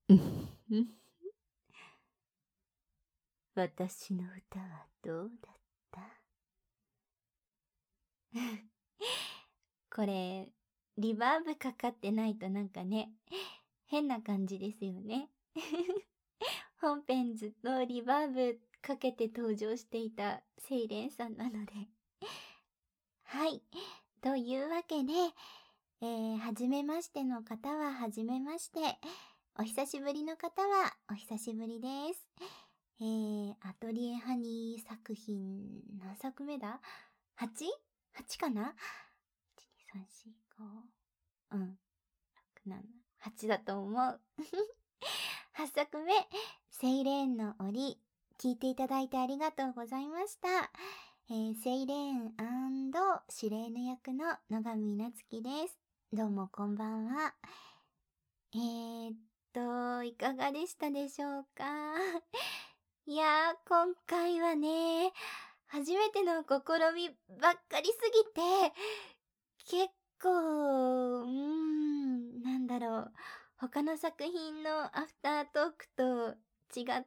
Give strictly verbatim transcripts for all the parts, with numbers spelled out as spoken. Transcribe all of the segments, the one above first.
私の歌はどうだった？これ、リバーブかかってないとなんかね、変な感じですよね。本編ずっとリバーブかけて登場していたセイレンさんなので。はい。というわけで、えー、はじめましての方ははじめまして。お久しぶりの方はお久しぶりです。えー、アトリエハニー作品、何作目だ ?はち?はち かな ?いち、に、さん、よん、ご、うん。ろく、なな、はちだと思う。はっさくめ、セイレーンの檻、聞いていただいてありがとうございました。えー、セイレーンシレーヌ役の野上夏樹です。どうもこんばんは。えーっと、いかがでしたでしょうか？いやー、今回はね、初めての試みばっかりすぎて、結構、うーん、なんだろう、他の作品のアフタートークと違って、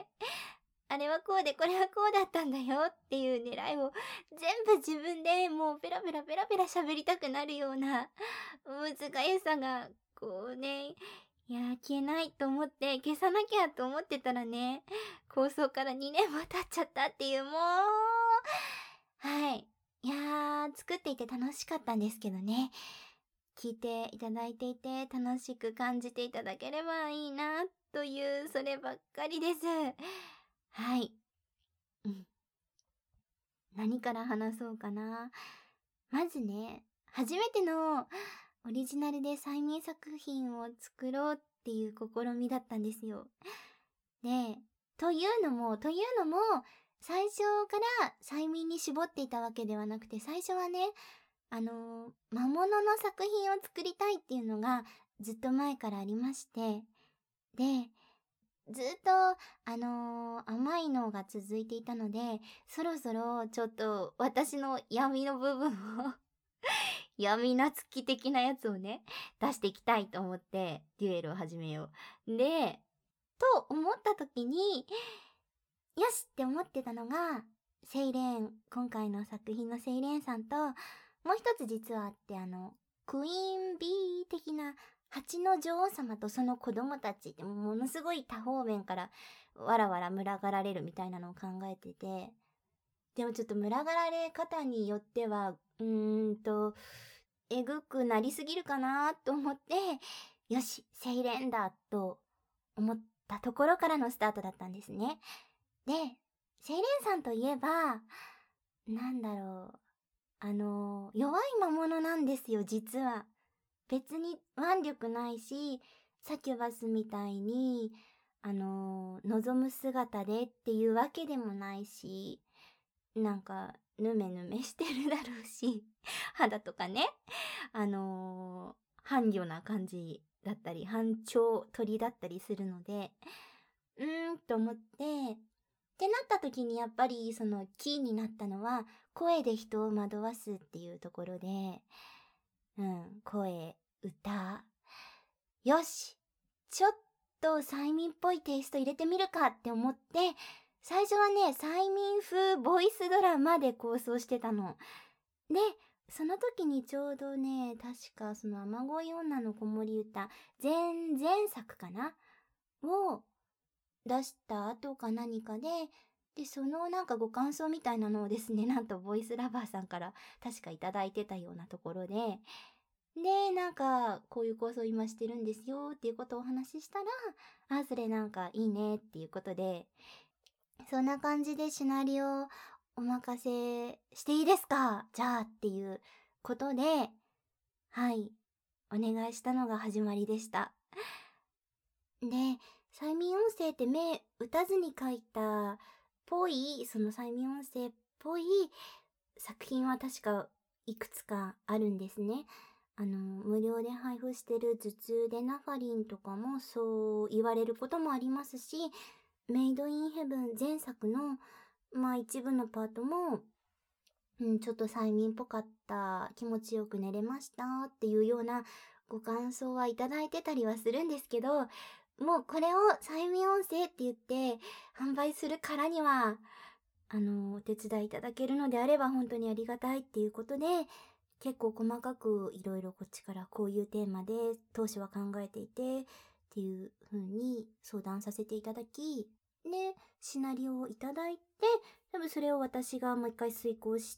あれはこうでこれはこうだったんだよっていう狙いを全部自分でもうペラペラペラペラ喋りたくなるような難しさがこうね、いやー消えないと思って消さなきゃと思ってたらね、構想からにねんも経っちゃったっていうもう、はい。いやー作っていて楽しかったんですけどね。聞いていただいていて楽しく感じていただければいいなというそればっかりです。はい。うん。何から話そうかな。まずね、初めてのオリジナルで催眠作品を作ろうっていう試みだったんですよ。で、というのも、というのも、最初から催眠に絞っていたわけではなくて、最初はね、あのー、魔物の作品を作りたいっていうのがずっと前からありまして、で、ずっと、あのー、甘いのが続いていたので、そろそろちょっと私の闇の部分を闇なつき的なやつをね、出していきたいと思ってデュエルを始めよう。で、と思った時に、よしって思ってたのが、セイレーン、今回の作品のセイレーンさんと、もう一つ実はあって、あの、クイーンビー的な蜂の女王様とその子供たちってものすごい多方面からわらわら群がられるみたいなのを考えてて、でもちょっと群がられ方によっては、うーんと、えぐくなりすぎるかなと思って、よし、セイレーンだと思ったところからのスタートだったんですね。で、セイレンさんといえば、なんだろう、あの、弱い魔物なんですよ、実は。別に腕力ないし、サキュバスみたいに、あの、望む姿でっていうわけでもないし、なんか、ぬめぬめしてるだろうし、肌とかね、あの、半魚な感じだったり、半鳥鳥だったりするので、うーんと思って、ってなった時にやっぱりそのキーになったのは声で人を惑わすっていうところで、うん、声、歌。よしちょっと催眠っぽいテイスト入れてみるかって思って、最初はね、催眠風ボイスドラマで構想してたの。で、その時にちょうどね、確かその雨乞い女の子守歌、前々作かなを出した後か何かで、で、そのなんかご感想みたいなのをですね、なんとボイスラバーさんから確かいただいてたようなところで、で、なんか、こういう構想今してるんですよっていうことをお話ししたら、あ、それなんかいいねっていうことで、そんな感じでシナリオお任せしていいですかじゃあっていうことで、はい、お願いしたのが始まりでした。で、催眠音声って目打たずに書いたぽい、その催眠音声っぽい作品は確かいくつかあるんですね。あの、無料で配布してる頭痛でナファリンとかもそう言われることもありますし、メイドインヘブン前作の、まあ一部のパートも、うん、ちょっと催眠っぽかった、気持ちよく寝れましたっていうようなご感想はいただいてたりはするんですけど、 もうこれを催眠音声って言って販売するからには、あの、お手伝いいただけるのであれば本当にありがたいっていうことで、結構細かくいろいろこっちからこういうテーマで当初は考えていてっていう風に相談させていただき、で、シナリオをいただいて、多分それを私がもう一回遂行して、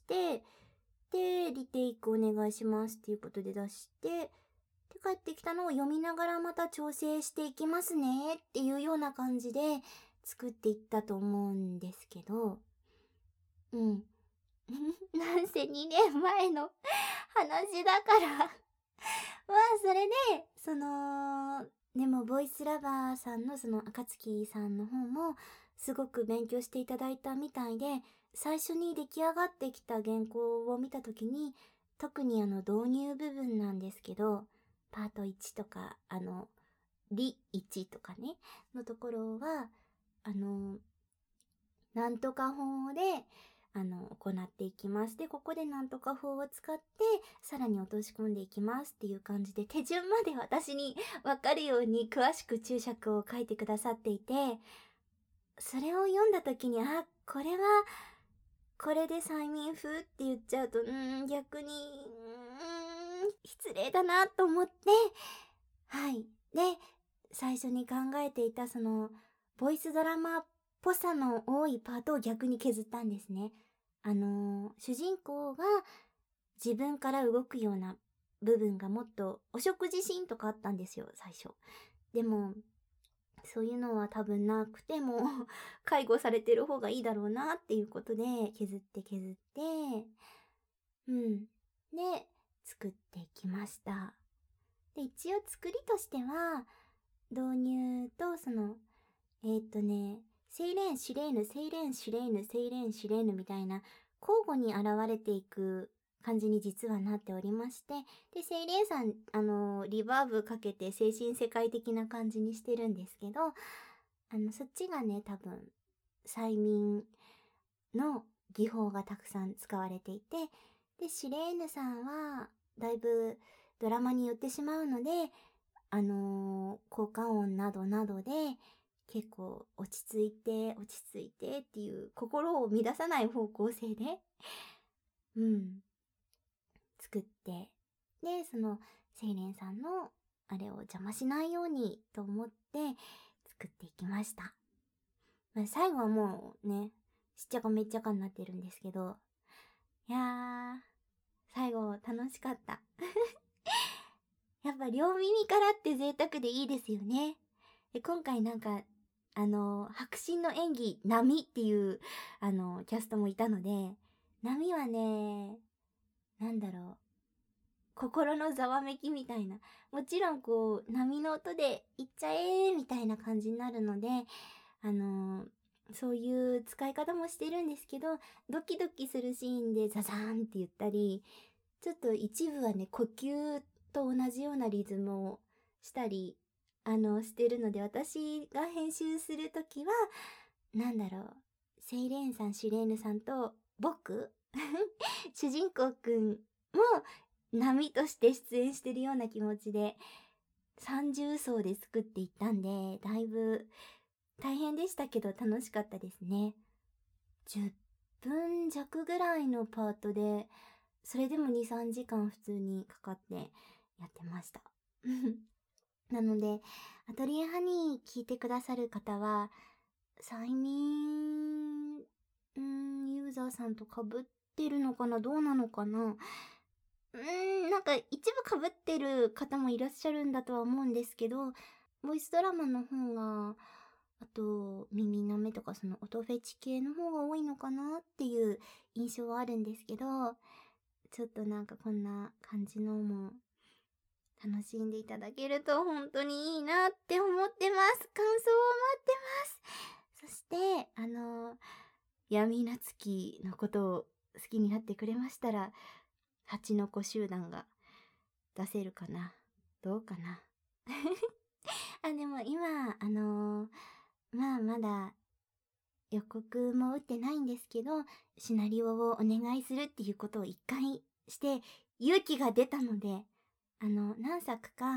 で、リテイクお願いしますっていうことで出して、で、帰ってきたのを読みながらまた調整していきますねっていうような感じで作っていったと思うんですけど、うん。なんせにねんまえの話だからまあ、それで、その、でも、ボイスラバーさんのその、あかつきさんの方も、すごく勉強していただいたみたいで、最初に出来上がってきた原稿を見たときに、特にあの、導入部分なんですけど、パートいちとか、あの、リいちとかね、のところは、あの、なんとか法で、あの、行っていきます。で、ここでなんとか法を使って、さらに落とし込んでいきますっていう感じで、手順まで私にわかるように詳しく注釈を書いてくださっていて、それを読んだ時に、あ、これは、これで催眠風って言っちゃうと、うーん、逆に、うーん、失礼だなと思って、はい。で、最初に考えていたその、ボイスドラマっぽさの多いパートを逆に削ったんですね。あのー、主人公が自分から動くような部分がもっとお食事シーンとかあったんですよ、最初。でも、そういうのは多分なくても介護されてる方がいいだろうなっていうことで削って削って、うん。で、作っていきました。で、一応作りとしては、導入とその、えーっとね、セイレーン、シュレーヌ、セイレーン、シュレーヌ、セイレーン、シュレーヌみたいな交互に現れていく感じに実はなっておりまして、で、セイレーンさん、あの、リバーブかけて精神世界的な感じにしてるんですけど、あの、そっちがね、多分、催眠の技法がたくさん使われていて、で、シュレーヌさんは、だいぶドラマに寄ってしまうので、あのー、効果音などなどで、結構落ち着いて、落ち着いてっていう心を乱さない方向性で、うん、作って、で、その、セイレンさんのあれを邪魔しないようにと思って作っていきました。まあ、最後はもうね、しっちゃかめっちゃかになってるんですけど、いやー、最後楽しかった。やっぱ両耳からって贅沢でいいですよね。で、今回なんか、あの、迫真の演技、波っていう、あの、キャストもいたので、波はね、なんだろう、心のざわめきみたいな。もちろんこう、波の音で行っちゃえーみたいな感じになるので、あの、そういう使い方もしてるんですけど、ドキドキするシーンでザザーンって言ったり、ちょっと一部はね、呼吸と同じようなリズムをしたり、あの、してるので、私が編集するときは、なんだろう、セイレーンさん、シュレーヌさんと、僕主人公くんも波として出演してるような気持ちで、三重奏で作っていったんで、だいぶ大変でしたけど楽しかったですね。じゅっぷん弱ぐらいのパートで、それでもに、さんじかん普通にかかってやってました。なので、アトリエハニー聞いてくださる方は、催眠、うん、ユーザーさんと被ってるのかな、どうなのかな。うーん、なんか一部被ってる方もいらっしゃるんだとは思うんですけど、ボイスドラマの方が、あと、耳なめとかその音フェチ系の方が多いのかなっていう印象はあるんですけど、ちょっとなんかこんな感じのも楽しんでいただけると本当にいいなって思ってます。感想を待ってます。そして、あの、闇なつきのことを好きになってくれましたら、蜂の子集団が出せるかな、どうかな。あ、でも今、あのー、まあまだ予告も打ってないんですけど、シナリオをお願いするっていうことを一回して勇気が出たので、あの、何作か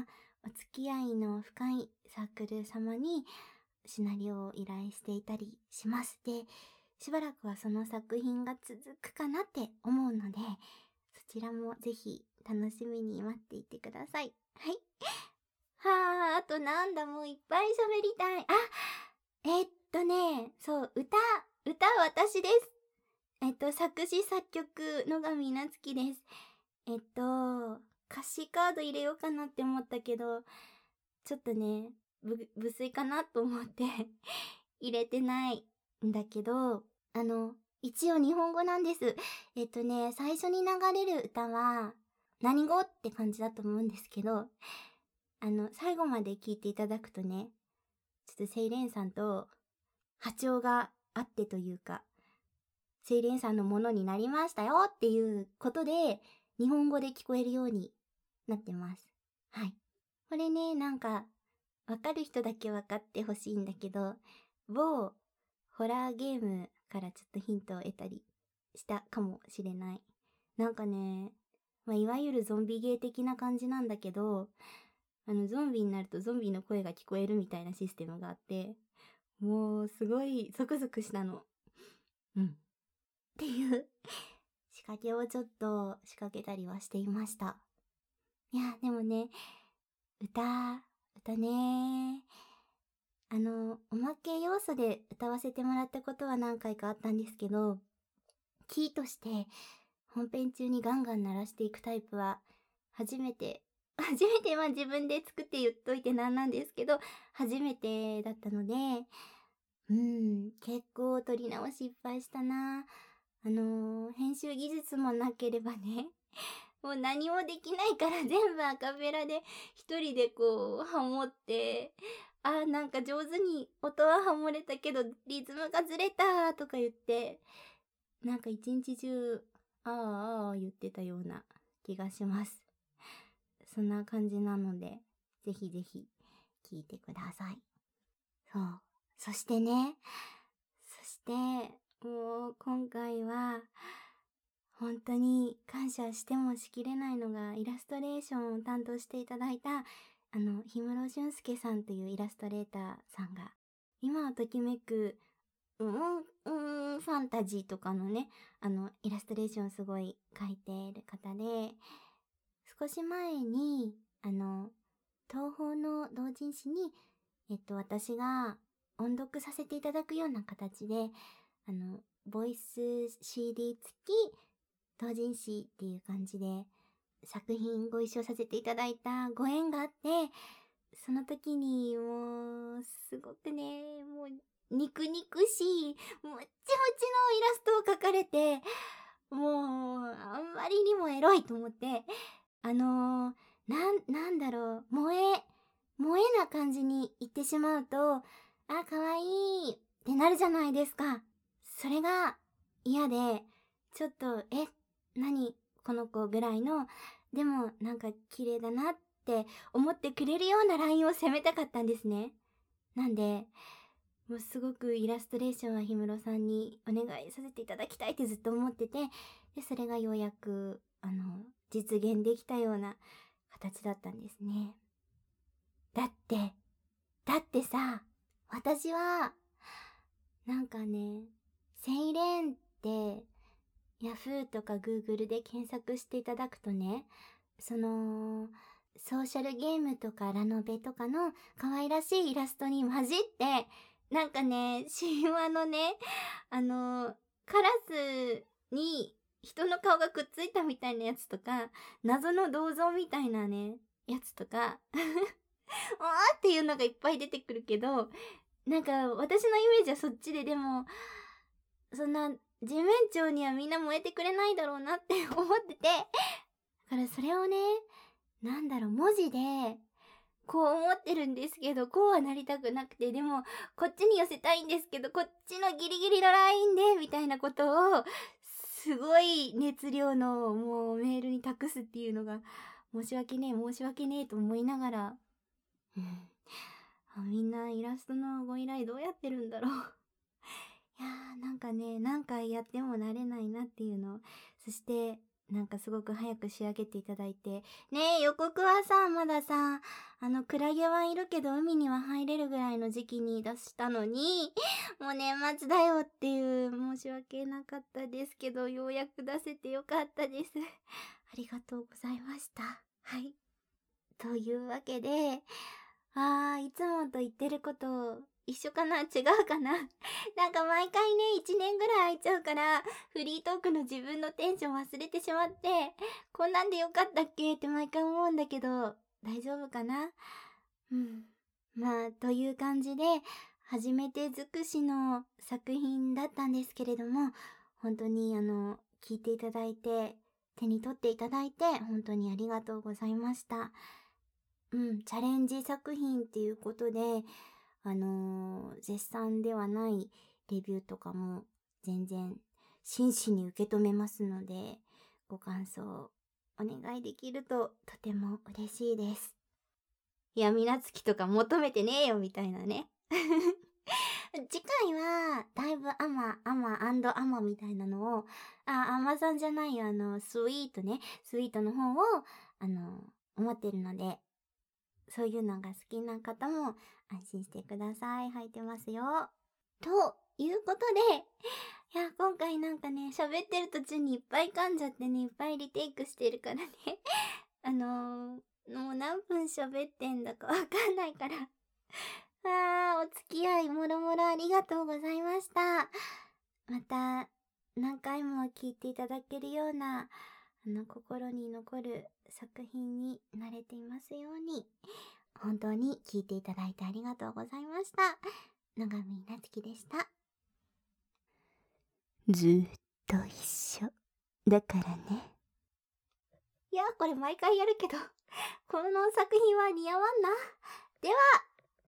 お付き合いの深いサークル様にシナリオを依頼していたりします。で、しばらくはその作品が続くかなって思うので、そちらもぜひ楽しみに待っていてください。はい。はあ、あとなんだ、もういっぱい喋りたい。あ、えっとね、そう、歌、歌私です。えっと、作詞作曲、野上夏樹です。えっと、歌詞カード入れようかなって思ったけど、ちょっとね、ぶ、無粋かなと思って入れてないんだけど、あの、一応日本語なんです。えっとね、最初に流れる歌は、何語って感じだと思うんですけど、あの、最後まで聞いていただくとね、ちょっとセイレンさんと波長があってというか、セイレンさんのものになりましたよっていうことで、日本語で聞こえるようになってます。はい。これね、なんか、わかる人だけわかってほしいんだけど、某ホラーゲームからちょっとヒントを得たりしたかもしれない。なんかね、まあ、いわゆるゾンビゲー的な感じなんだけど、あの、ゾンビになるとゾンビの声が聞こえるみたいなシステムがあって、もう、すごい、ゾクゾクしたの。うん。っていう仕掛けをちょっと仕掛けたりはしていました。いや、でもね、歌、歌ねあの、おまけ要素で歌わせてもらったことは何回かあったんですけど、キーとして本編中にガンガン鳴らしていくタイプは初めて、初めてまあ自分で作って言っといてなんなんですけど、初めてだったので、うん、結構撮り直しいっぱいしたな。あのー、編集技術もなければね、もう何もできないから全部アカペラで一人でこうハモって、あーなんか上手に音はハモれたけどリズムがずれたとか言って、なんか一日中あーあー言ってたような気がします。そんな感じなので、ぜひぜひ聞いてください。そう。そしてね、そして、もう今回は、本当に感謝してもしきれないのが、イラストレーションを担当していただいた、あの、氷室俊介さんというイラストレーターさんが、今をときめく、うん、うん、ファンタジーとかのね、あの、イラストレーションすごい描いている方で、少し前に、あの、東宝の同人誌に、えっと、私が音読させていただくような形で、あの、ボイス シーディー 付き同人誌っていう感じで作品ご一緒させていただいたご縁があって、その時にもう、すごくね、もう、肉肉しい、もっちもちのイラストを描かれて、もう、あんまりにもエロいと思って、あのー、なん、なんだろう、萌え、萌えな感じに言ってしまうと、あ、かわいいってなるじゃないですか。それが嫌で、ちょっと、え、何この子ぐらいの、でもなんか綺麗だなって思ってくれるようなラインを攻めたかったんですね。なんで、もうすごくイラストレーションは氷室さんにお願いさせていただきたいってずっと思ってて、で、それがようやく、あの、実現できたような形だったんですね。だって、だってさ、私は、なんかね、セイレンって、ヤフーとか Google で検索していただくとね、その、ソーシャルゲームとかラノベとかの可愛らしいイラストに混じって、なんかね、神話のね、あの、カラスに人の顔がくっついたみたいなやつとか、謎の銅像みたいなね、やつとか、あーっていうのがいっぱい出てくるけど、なんか私のイメージはそっちで、でも、そんな地面長にはみんな燃えてくれないだろうなって思ってて、だからそれをね、なんだろう、文字で、こう思ってるんですけど、こうはなりたくなくて、でも、こっちに寄せたいんですけど、こっちのギリギリのラインで、みたいなことを、すごい熱量のもうメールに託すっていうのが、申し訳ねえ、申し訳ねえと思いながら、うん、あみんなイラストのご依頼どうやってるんだろう。いやーなんかね、何回やっても慣れないなっていうの。そして、 なんかすごく早く仕上げていただいて。ねえ、予告はさ、まださ、あの、クラゲはいるけど海には入れるぐらいの時期に出したのに、もう年末だよっていう、申し訳なかったですけど、ようやく出せてよかったです。ありがとうございました。はい。というわけで、あー、いつもと言ってること一緒かな違うかななんか毎回ね、いちねんぐらい空いちゃうから、フリートークの自分のテンション忘れてしまって、こんなんでよかったっけって毎回思うんだけど、大丈夫かな。うん。まあ、という感じで、初めて尽くしの作品だったんですけれども、本当にあの、聞いていただいて、手に取っていただいて、本当にありがとうございました。うん、チャレンジ作品っていうことで、あのー絶賛ではないレビューとかも全然真摯に受け止めますので、ご感想お願いできるととても嬉しいです。いや、みなつきとか求めてねえよみたいなね。次回は、だいぶアマ、アマアマみたいなのを、あ、アマさんじゃないよ、あの、スイートね、スイートの方を、あの、思ってるので、そういうのが好きな方も安心してください。履いてますよ。ということで、いや、今回なんかね、喋ってる途中にいっぱい噛んじゃってね、いっぱいリテイクしてるからね。あのー、もう何分喋ってんだかわかんないから。あー、お付き合いもろもろありがとうございました。また、何回も聞いていただけるような、あの、心に残る作品になれていますように。本当に聞いていただいてありがとうございました。野上なつきでした。ずーっと一緒だからね。いや、これ毎回やるけど、この作品は似合わんな。では、